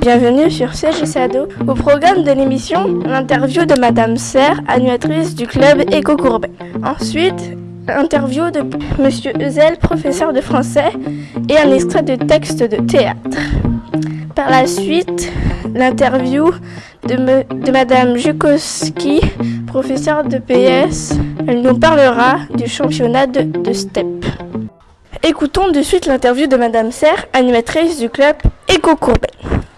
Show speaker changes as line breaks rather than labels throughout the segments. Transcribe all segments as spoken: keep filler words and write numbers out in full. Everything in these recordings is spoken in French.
bienvenue sur C G C Ado. Au programme de l'émission, l'interview de Madame Serre, animatrice du club Éco-Courbet. Ensuite, l'interview de Monsieur Ezel, professeur de français, et un extrait de texte de théâtre. Par la suite, l'interview de, me, de Madame Jukowski, professeure de P S. Elle nous parlera du championnat de, de STEP. Écoutons de suite l'interview de Madame Serre, animatrice du club Éco-Courbet.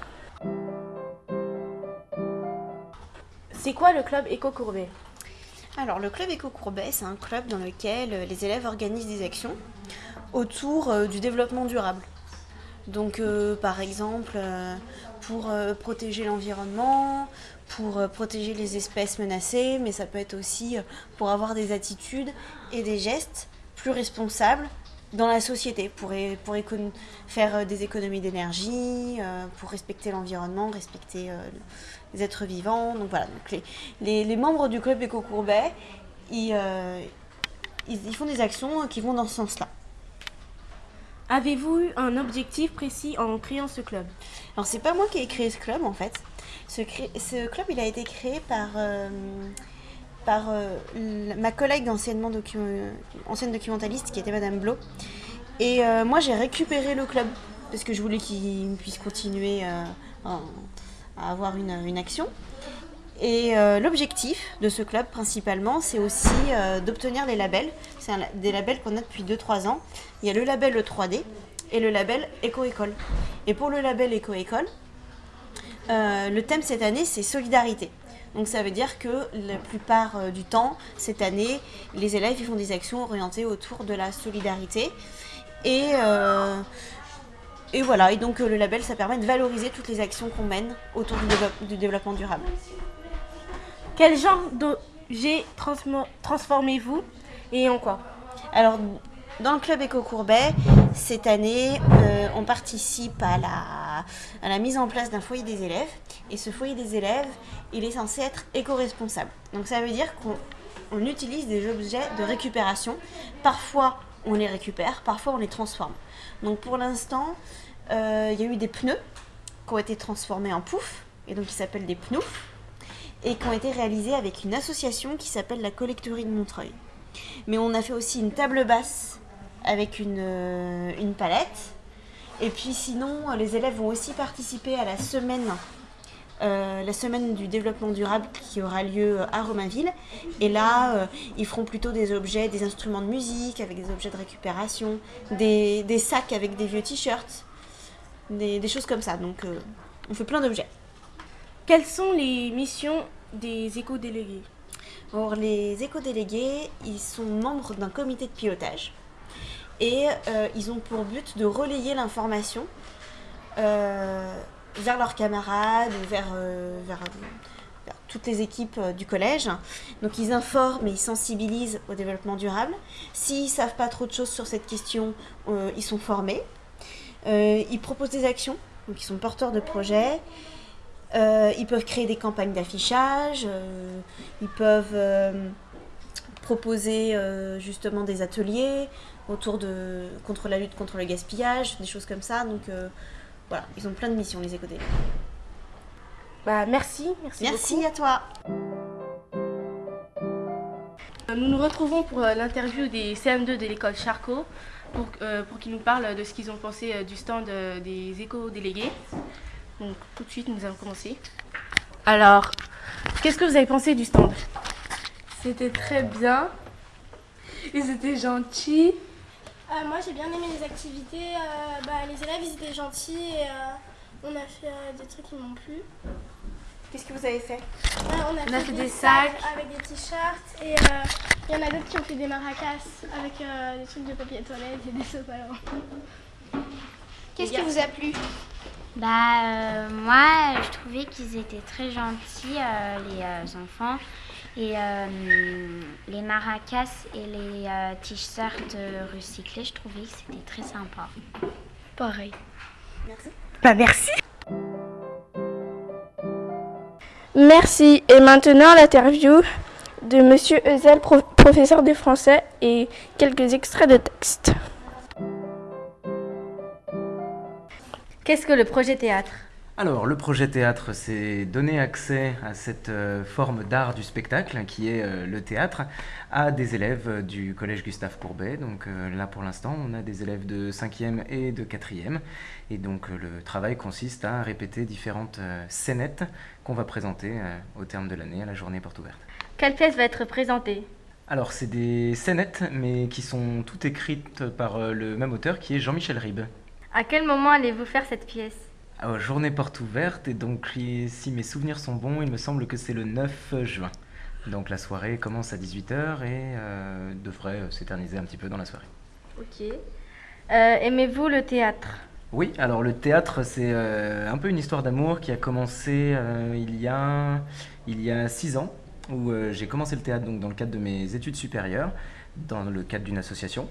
C'est quoi le club Éco-Courbet ?
Alors, le club Éco-Courbet, c'est un club dans lequel les élèves organisent des actions autour euh, du développement durable. Donc, euh, par exemple, euh, pour euh, protéger l'environnement, pour euh, protéger les espèces menacées, mais ça peut être aussi pour avoir des attitudes et des gestes plus responsables dans la société, pour, é- pour écon- faire des économies d'énergie, euh, pour respecter l'environnement, respecter euh, les êtres vivants. Donc voilà, donc les, les, les membres du club Éco-Courbet, ils, euh, ils, ils font des actions qui vont dans ce sens-là.
Avez-vous eu un objectif précis en créant ce club ?
Alors c'est pas moi qui ai créé ce club en fait. Ce, cré- ce club il a été créé par, euh, par euh, l- ma collègue anciennement docu- ancienne documentaliste qui était Madame Blo. Et euh, moi j'ai récupéré le club parce que je voulais qu'il puisse continuer euh, à, à avoir une, une action. Et euh, l'objectif de ce club principalement, c'est aussi euh, d'obtenir les labels. C'est un, des labels qu'on a depuis deux trois ans. Il y a le label E trois D et le label Éco-École. Et pour le label Éco-École, euh, le thème cette année, c'est solidarité. Donc ça veut dire que la plupart euh, du temps, cette année, les élèves ils font des actions orientées autour de la solidarité. Et, euh, et voilà, et donc euh, le label, ça permet de valoriser toutes les actions qu'on mène autour du, développe- du développement durable.
Quel genre d'objet transmo- transformez-vous et en quoi ?
Alors, dans le club Éco-Courbet, cette année, euh, on participe à la, à la mise en place d'un foyer des élèves. Et ce foyer des élèves, il est censé être éco-responsable. Donc ça veut dire qu'on on utilise des objets de récupération. Parfois, on les récupère, parfois on les transforme. Donc pour l'instant, euh, il y a eu des pneus qui ont été transformés en poufs, et donc qui s'appellent des pnoufs, et qui ont été réalisés avec une association qui s'appelle la Collecterie de Montreuil. Mais on a fait aussi une table basse avec une, euh, une palette. Et puis sinon, les élèves vont aussi participer à la semaine, euh, la semaine du développement durable qui aura lieu à Romainville. Et là, euh, ils feront plutôt des objets, des instruments de musique avec des objets de récupération, des, des sacs avec des vieux t-shirts, des, des choses comme ça. Donc euh, on fait plein d'objets.
Quelles sont les missions des éco-délégués ?
Or, les éco-délégués, ils sont membres d'un comité de pilotage et euh, ils ont pour but de relayer l'information euh, vers leurs camarades, vers, euh, vers, vers toutes les équipes euh, du collège. Donc ils informent et ils sensibilisent au développement durable. S'ils ne savent pas trop de choses sur cette question, euh, ils sont formés. Euh, ils proposent des actions, donc ils sont porteurs de projets. Euh, ils peuvent créer des campagnes d'affichage, euh, ils peuvent euh, proposer euh, justement des ateliers autour de, contre la lutte contre le gaspillage, des choses comme ça. Donc euh, voilà, ils ont plein de missions, les éco-délégués.
Bah merci, merci,
Merci
beaucoup.
à toi.
Nous nous retrouvons pour euh, l'interview des C M deux de l'école Charcot pour, euh, pour qu'ils nous parlent de ce qu'ils ont pensé euh, du stand euh, des éco-délégués. Donc tout de suite, nous allons commencer. Alors, qu'est-ce que vous avez pensé du stand ?
C'était très bien. Ils étaient gentils.
Euh, moi j'ai bien aimé les activités, euh, bah, les élèves ils étaient gentils et euh, on a fait euh, des trucs qui m'ont plu.
Qu'est-ce que vous avez fait ?
Ouais, on a,
On
fait,
a fait
des,
des
sacs
sacs.
avec des t-shirts et euh, il y en a d'autres qui ont fait des maracas avec euh, des trucs de papier toilette et des sopalins.
Qu'est-ce qui vous a plu ? Bah euh, moi je trouvais qu'ils étaient très gentils euh, les euh, enfants et euh, les maracas et les euh, t-shirts euh, recyclés, je trouvais que c'était très sympa.
Pareil.
Merci.
Bah merci. Merci. Et maintenant l'interview de Monsieur Ezel, pro- professeur de français, et quelques extraits de texte.
Qu'est-ce que le projet théâtre ? Alors, le projet théâtre, c'est donner accès à cette euh, forme d'art du spectacle, qui est euh, le théâtre, à des élèves du collège Gustave Courbet. Donc euh, là, pour l'instant, on a des élèves de cinquième et de quatrième. Et donc, euh, le travail consiste à répéter différentes euh, scénettes qu'on va présenter euh, au terme de l'année à la journée porte ouverte.
Quelle pièce va être présentée?
Alors, c'est des scénettes, mais qui sont toutes écrites par euh, le même auteur, qui est Jean-Michel Ribes.
À quel moment allez-vous faire cette pièce?
Alors, journée porte ouverte, et donc si mes souvenirs sont bons, il me semble que c'est le neuf juin. Donc la soirée commence à dix-huit heures et euh, devrait s'éterniser un petit peu dans la soirée.
Ok. Euh, aimez-vous le théâtre?
Oui, alors le théâtre, c'est euh, un peu une histoire d'amour qui a commencé euh, il y a, il y a six ans, où euh, j'ai commencé le théâtre donc, dans le cadre de mes études supérieures, dans le cadre d'une association.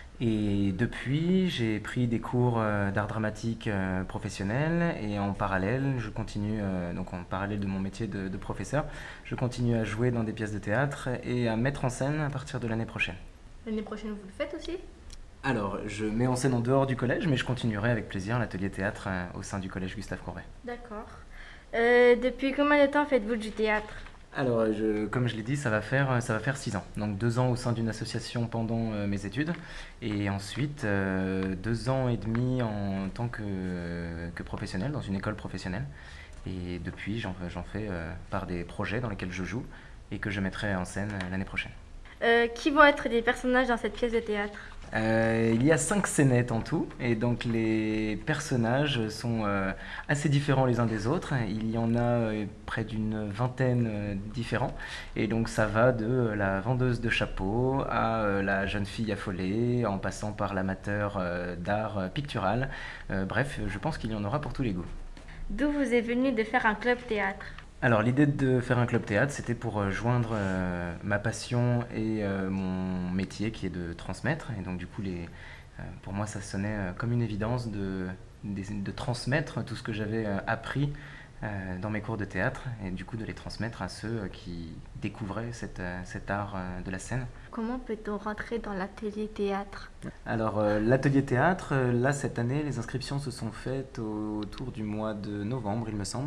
Et depuis, j'ai pris des cours euh, d'art dramatique euh, professionnel et en parallèle, je continue, euh, donc en parallèle de mon métier de, de professeur, je continue à jouer dans des pièces de théâtre et à mettre en scène à partir de l'année prochaine.
L'année prochaine, vous le faites aussi?
Alors, je mets en scène en dehors du collège, mais je continuerai avec plaisir l'atelier théâtre euh, au sein du collège Gustave Courbet.
D'accord. Euh, depuis combien de temps faites-vous du théâtre?
Alors, je, comme je l'ai dit, ça va faire ça va faire six ans. Donc deux ans au sein d'une association pendant euh, mes études, et ensuite euh, deux ans et demi en tant que, euh, que professionnel dans une école professionnelle. Et depuis, j'en j'en fais euh, par des projets dans lesquels je joue et que je mettrai en scène euh, l'année prochaine.
Euh, qui vont être des personnages dans cette pièce de théâtre?
Euh, il y a cinq scénettes en tout, et donc les personnages sont euh, assez différents les uns des autres. Il y en a euh, près d'une vingtaine euh, différents, et donc ça va de euh, la vendeuse de chapeaux à euh, la jeune fille affolée, en passant par l'amateur euh, d'art euh, pictural. Euh, bref, je pense qu'il y en aura pour tous les goûts.
D'où vous est venu de faire un club théâtre?
Alors l'idée de faire un club théâtre, c'était pour euh, joindre euh, ma passion et euh, mon métier qui est de transmettre. Et donc du coup, les, euh, pour moi, ça sonnait euh, comme une évidence de, de, de transmettre tout ce que j'avais euh, appris euh, dans mes cours de théâtre, et du coup de les transmettre à ceux qui découvraient cette, euh, cet art euh, de la scène.
Comment peut-on rentrer dans l'atelier théâtre?
Alors euh, l'atelier théâtre, euh, là cette année, les inscriptions se sont faites au, autour du mois de novembre, il me semble.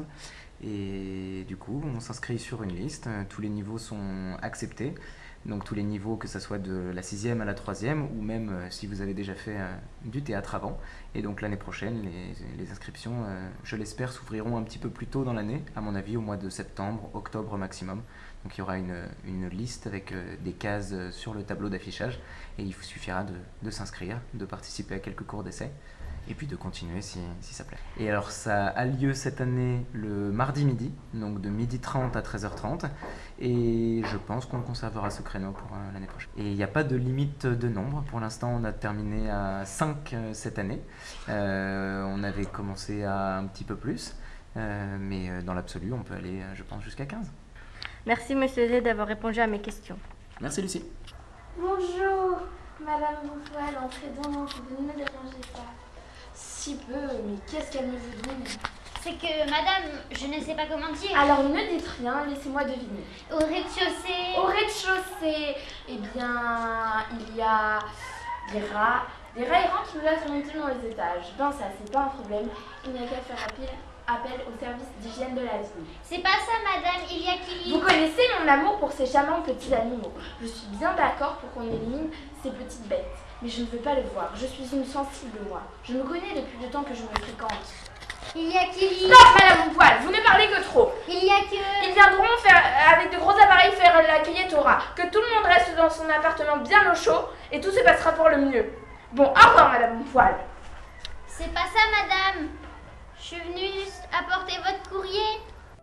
Et du coup, on s'inscrit sur une liste, tous les niveaux sont acceptés, donc tous les niveaux, que ce soit de la sixième à la troisième, ou même euh, si vous avez déjà fait euh, du théâtre avant. Et donc l'année prochaine, les, les inscriptions, euh, je l'espère, s'ouvriront un petit peu plus tôt dans l'année, à mon avis au mois de septembre, octobre maximum. Donc il y aura une, une liste avec euh, des cases sur le tableau d'affichage, et il vous suffira de, de s'inscrire, de participer à quelques cours d'essai, et puis de continuer si, si ça plaît. Et alors ça a lieu cette année le mardi midi, donc de midi trente à treize heures trente, et je pense qu'on conservera ce créneau pour euh, l'année prochaine. Et il n'y a pas de limite de nombre, pour l'instant on a terminé à cinq euh, cette année, euh, on avait commencé à un petit peu plus, euh, mais euh, dans l'absolu on peut aller, euh, je pense, jusqu'à quinze.
Merci Monsieur Z d'avoir répondu à mes questions.
Merci Lucie.
Bonjour, Madame Bouffoil, entrez donc, vous ne me dérangez pas. Si peu, mais qu'est-ce qu'elle me veut donc?
C'est que, madame, je ne sais pas comment dire.
Alors ne dites rien, laissez-moi deviner.
Au rez-de-chaussée.
Au rez-de-chaussée, eh bien, il y a des rats, des rats errants qui nous laissent monter dans les étages. Ben ça, c'est pas un problème, il n'y a qu'à faire appel, appel au service d'hygiène de la ville.
C'est pas ça, madame, il y a qui...
Vous connaissez mon amour pour ces charmants petits animaux. Je suis bien d'accord pour qu'on élimine ces petites bêtes. Mais je ne veux pas les voir. Je suis une sensible, moi. Je me connais depuis le temps que je me fréquente.
Il y a qui...
Stop, Madame Poil, vous ne parlez que trop.
Il y a que...
Ils viendront faire, avec de gros appareils faire la cueillette au rat. Que tout le monde reste dans son appartement bien au chaud et tout se passera pour le mieux. Bon, au revoir, Madame Poil.
C'est pas ça, madame. Je suis venue juste apporter votre courrier.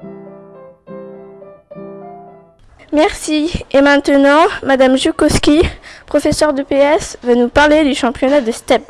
Merci. Et maintenant, Madame Jukowski, professeure de P S, va nous parler du championnat de STEP.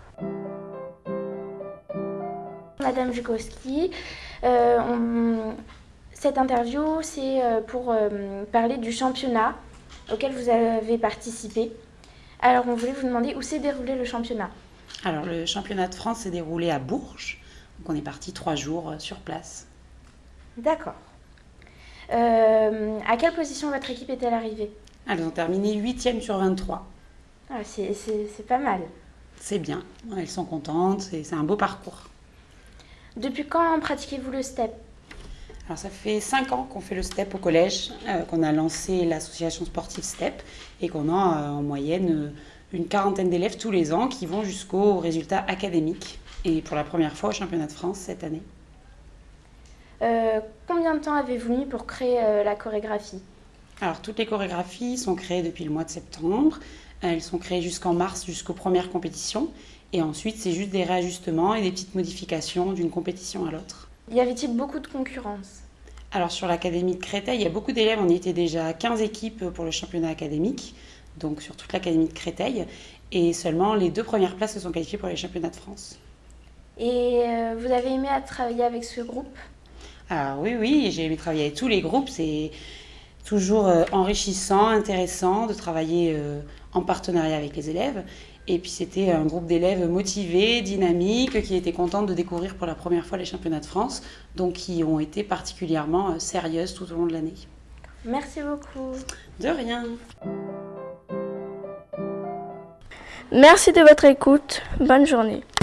Madame Jukowski, euh, on... cette interview, c'est pour euh, parler du championnat auquel vous avez participé. Alors, on voulait vous demander où s'est déroulé le championnat.
Alors, le championnat de France s'est déroulé à Bourges. Donc, on est parti trois jours sur place.
D'accord. Euh, à quelle position votre équipe est-elle arrivée?
Elles ont terminé huitième sur vingt-trois.
Ah, c'est pas mal.
C'est bien, elles sont contentes, c'est un beau parcours.
Depuis quand pratiquez-vous le STEP?
Alors ça fait cinq ans qu'on fait le STEP au collège, euh, qu'on a lancé l'association sportive STEP et qu'on a euh, en moyenne euh, une quarantaine d'élèves tous les ans qui vont jusqu'aux résultats académiques et pour la première fois au championnat de France cette année.
Euh, combien de temps avez-vous mis pour créer euh, la chorégraphie?
Alors toutes les chorégraphies sont créées depuis le mois de septembre, elles sont créées jusqu'en mars, jusqu'aux premières compétitions et ensuite c'est juste des réajustements et des petites modifications d'une compétition à l'autre.
Y avait-il beaucoup de concurrence?
Alors sur l'Académie de Créteil, il y a beaucoup d'élèves, on y était déjà quinze équipes pour le championnat académique, donc sur toute l'Académie de Créteil, et seulement les deux premières places se sont qualifiées pour les championnats de France.
Et euh, vous avez aimé à travailler avec ce groupe?
Alors oui, oui, j'ai aimé travailler avec tous les groupes, c'est toujours euh, enrichissant, intéressant de travailler euh, en partenariat avec les élèves. Et puis c'était un groupe d'élèves motivés, dynamiques, qui étaient contents de découvrir pour la première fois les championnats de France, donc qui ont été particulièrement sérieuses tout au long de l'année.
Merci beaucoup.
De rien.
Merci de votre écoute. Bonne journée.